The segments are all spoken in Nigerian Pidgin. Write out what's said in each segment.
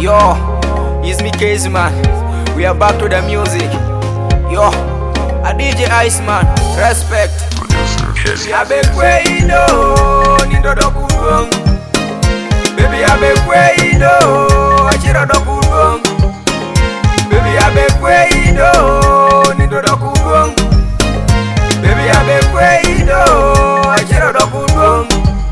Yo, it's me Casey man. We are back to the music. Yo, a DJ Iceman, respect. Baby, I be kweido, nindo dokudong. Baby, I be kweido, achiro dokudong. Baby, I be kweido, nindo dokudong. Baby, I be kweido, achiro dokudong.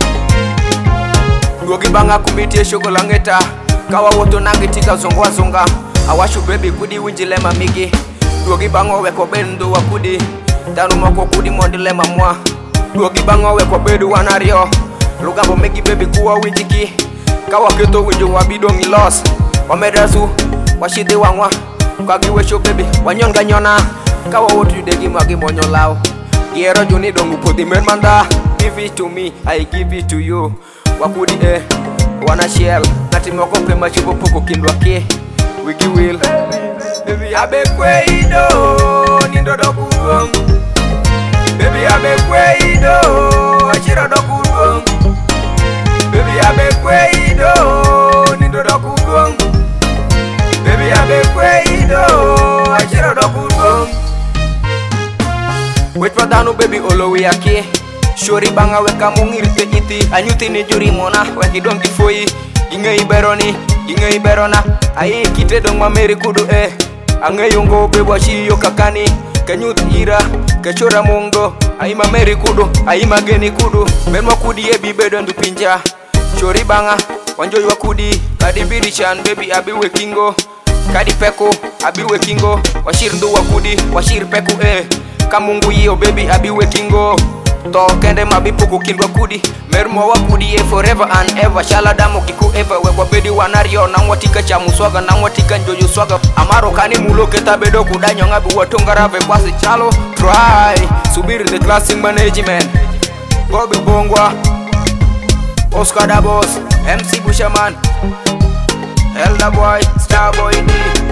Gogi banga kumbiti shokolangeta. Kawa woto nangitika zongwa zonga. Awashu baby kudi winjilema migi. Gogi bango weko bendo wakudi. Tanu moko kudi mondilema mwa. Gogi bango weko bedu wanario. Lugambo megi baby kuwa winjiki. Kawa keto winjo wabidongi loss. Wamedazu washide wangwa. Kagi wesho baby wanyonga nyona. Kawa woto yudegi magi monyo lao. Giero juni dongu poti men manda. Give it to me, I give it to you. Wakudi wana shell. Nati moko kwe machibo poko kindwa ke. Wiki will. Baby I be kweido, nindo dokudong. Baby I be kweido, achiro dokudong. Baby I be kweido, nindo dokudong. Baby I be kweido, achiro dokudong. Wait for dano baby olowe yake. Shori banga weka mungirte iti. Anyuti ni juri mona weki dong kifoi. Ginge iberona Aye kite dong mameri kudu Ange yungo bebo shiyo kakani Kenyut ira, kechora mungo Aye mameri kudu, aye mageni kudu Menwa kudi ebi bedo ndu pinja Shori banga, wanjoi wakudi Kadi bidichan baby abi wekingo Kadi peko, abi wekingo Washir ndu wakudi, washir peku Kamungu iyo baby abi wekingo To kende mabipuku kindwa kudi Mermo wakudi forever and ever Shala damo kiku ever Wewa bedi wanario Nangwatika chamu swaga Nangwatika njojo swaga Amaro kani mulo keta bedo kudanyo Ngabi watunga rave kwasi chalo Try Subiri the classic management Bobby Bongwa Oscar da Boss MC Bushaman Elda Boy Starboy D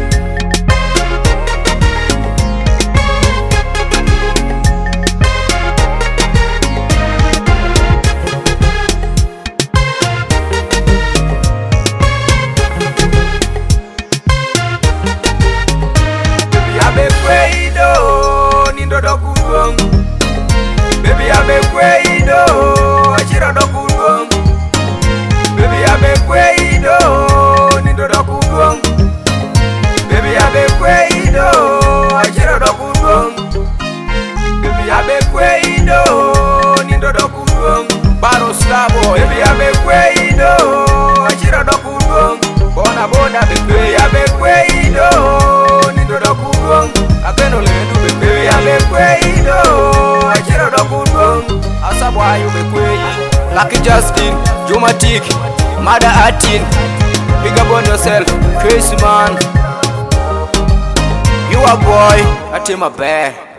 Baby I be kweido, achiro dokudong. Baby I be kweido, nindo dokudong. Baby I be kweido, achiro dokudong. Baby I be kweido, nindo dokudong. Baro Starboy. Baby I be kweido, achiro dokudong. Bona bona baby I be kweido, nindo dokudong. Akeno lendu baby I be kweido, achiro dokudong. Asabwa you be kwei. Lucky Justin, Jumatic, Mada Atin. Big up on yourself, Chris man. You a boy, I take my bad.